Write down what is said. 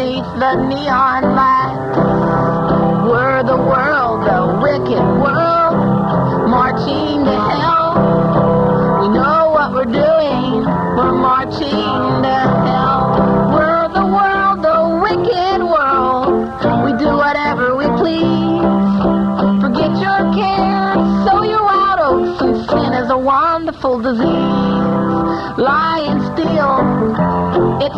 beneath the neon light. We're the world, the wicked world, marching to hell. We know what we're doing, we're marching to hell. We're the world, the wicked world, we do whatever we please. Forget your cares, sow your wild oats, and sin is a wonderful disease. Lie and steal, it's